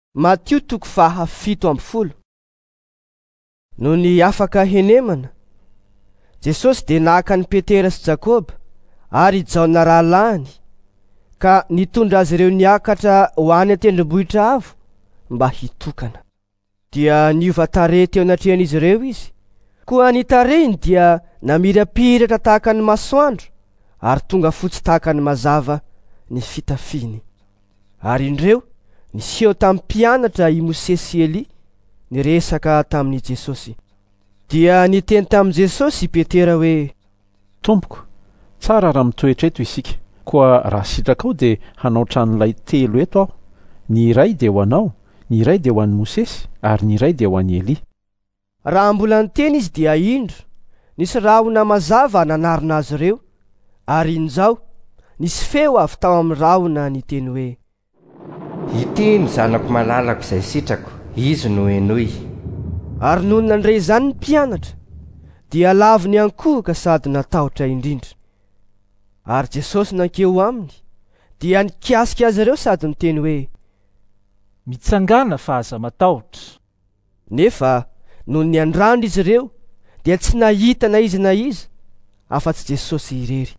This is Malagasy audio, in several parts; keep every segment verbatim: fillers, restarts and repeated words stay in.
Matio toko faha fito amby folo. No ny afaka henemana, Jesosy de nahaka ny Petera sy Jakoba ary Jaona rahalahiny ka nitondra azy ireo niakatra ho any an-tendrombohitra avo mba hitokana. Dia niova tarehy teo anatrehan'izy ireo izy, koa ny tarehiny dia namirapiratra tahaka ny masoandro ary tonga fotsy tahaka ny mazava ny fitafiny. Ary indreo niseho tamin'ny mpianatra i Mose sy Eli niresaka tamin'i Jesosy. Dia niteny tamin'i Jesosy i Petera hoe, Tompoko, tsara raha mitoetra eto isika, koa raha sitraka ao de hanao tranolay telo eto aho. Ny iray de ho anao, ny iray de ho an'i Mosesy, ary ny iray de ho an'i Eli. Raha mbola niteny izy dia indro nisy rahona mazava nanarina azy ireo, ary injao nisy feo avy tao amin'ny rahona niteny hoe, ity ny zanako malalako izay sitrako, izy no henoy. Ary noho nandray izany ny mpianatra dia lavo ny ankohoka sady natahotra indrindra. Ary Jesosy nankeo aminy dia nikasika azy ireo sady niteny hoe, mitsangana fa aza matahotra. Nefa noho ny andrandro izy ireo dia tsy nahita na izy na iza afa-tsy Jesosy irery.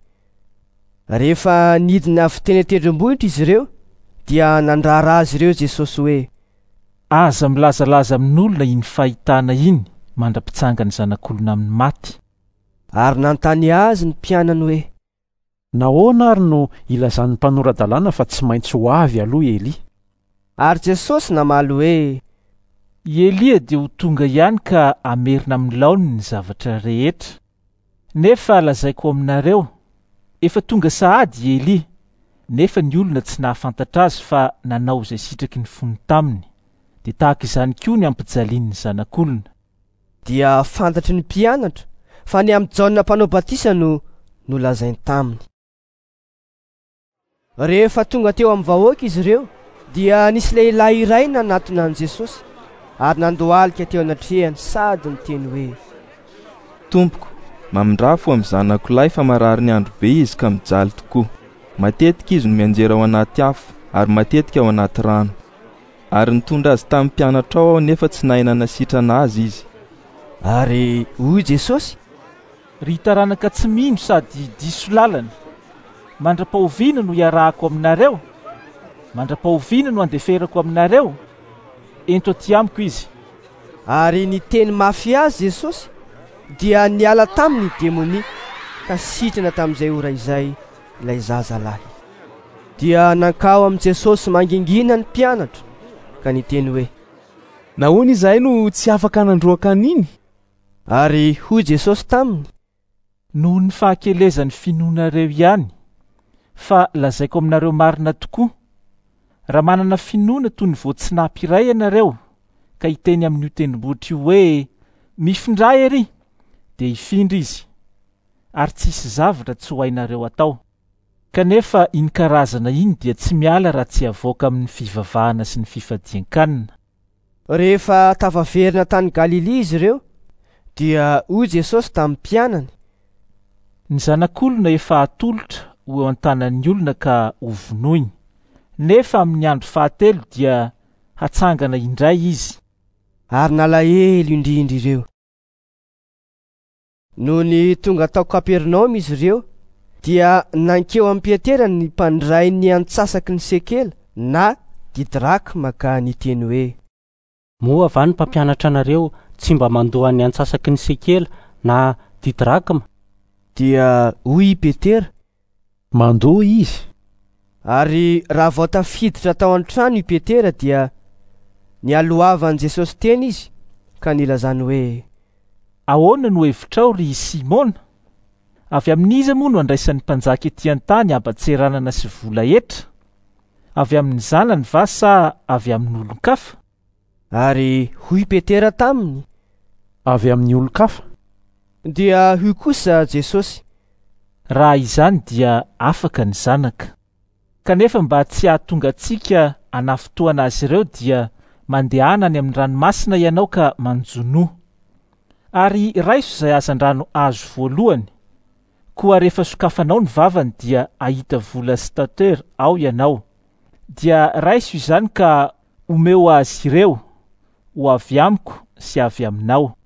Rehefa nidina avy teny an-tendrombohitra izy ireo dia nandrara azy ireo Jesosy hoe, aza milazalaza amin'olona iny fahitana iny mandra-pitsanga ny zanak'olona amin'ny maty. Ary nanontany azy ny mpianany hoe, nahoana ary no ilazan'ny mpanoradalàna fa tsy maintsy ho avy aloha Eli? Ary Jesosy namaly hoe, I Elia dia ho tonga ihany ka amerina amin'ny laony ny zavatra rehetra. Nefa lazaiko aminareo, efa tonga sahady i Eli, nefa ny olona tsy nahafantatra azy fa nanao izay sitraky ny fony taminy, dia tahaka izany koa ny ampijalian'ny zanak'olona. Dia fantatry ny mpianatra fa ny amin'ny Jaona mpanao batisa no nolazainy taminy. Rehefa tonga teo amin'ny vahoaka izy ireo dia nisy lehilahy iray nanatona an' Jesosy ary nandohalika teo anatrehany sady niteny hoe, Tompoko, mamindrafo amin'ny zanako lahy fa marary ny andro be izy ka mijaly tokoa. Matetika izy no mianjera ao anaty afo ary matetika ao anaty rano. Ary nitondra azy tamin'ny mpianatra ao nefa tsy nahinana sitrana azy izy. Ary hoy Jesosy, ry taranaka tsy mino sady diso lalana, mandra-pahoviana no iarahako aminareo, mandra-pahoviana no andeferako aminareo, ento aty amiko izy. Ary niteny mafy azy Jesosy dia niala taminy demoni ka sitrana tamin'izay ora izay ilay zazalahy. Dia nankao amin'i Jesosy mangingina ny mpianatra ka niteny hoe, nahoana izahay no tsy afaka nandroaka an'iny? Ary hoy Jesosy taminy, noho ny fahakelezan'ny finoanareo ihany, fa lazaiko aminareo marina tokoa, raha manana finoana toy ny voatsinapy iray ianareo ka hiteny amin'io tendrombohitra io hoe, mifindray ery, dia hifindra izy, ary tsisy zavatra tsy ho hainareo atao. Kanefa iny karazana iny dia tsy miala raha tsy avoaka amin'ny fivavahana sy ny fifadian-kanina. Rehefa tavaverina tany Galili izy ireo dia hoy Jesosy tamin'ny mpianany, ny zanak'olona efa atolotra ho eo an-tanan'ny olona ka ho vonoiny, nefa amin'ny andro fahatelo dia hatsangana indray izy. Ary nalahelo indrindra ireo. Noho ny tonga tao Kapernaoma izy ireo dia nankeo amin'ny Petera ny mpandray ny antsasaky ny sekela na didrakma ka niteny hoe, moa va ny mpampianatra anareo tsy mba mandoa ny antsasaky ny sekela na didrakma? Dia hoy Petera, mandoa izy. Ary raha vao tafiditra tao an-trano i Petera dia nialoavan'i Jesosy teny izy ka nilazany hoe, ahoana no hevitrao ry Simona? Avy amin'iza moa no andraisan'ny mpanjaka etỳ an-tany habatseranana sy vola etra? Avy amin'ny zanany va sa avy amin'ny olon-kafa? Ary hoy Petera taminy, avy amin'ny olon-kafa. Dia hoy kosa Jesosy, raha izany dia afaka ny zanaka. Kanefa mba tsy hahatonga antsika hanafotoana azy ireo dia mandehana any amin'ny ranomasina ianao ka manjono. Ary raiso izay hazan-drano azo voalohany, koa rehefa sokafanao ny vavany dia ahita vola stateur ao ianao. Dia raiso izany ka omeo azy ireo ho avy amiko sy avy aminao.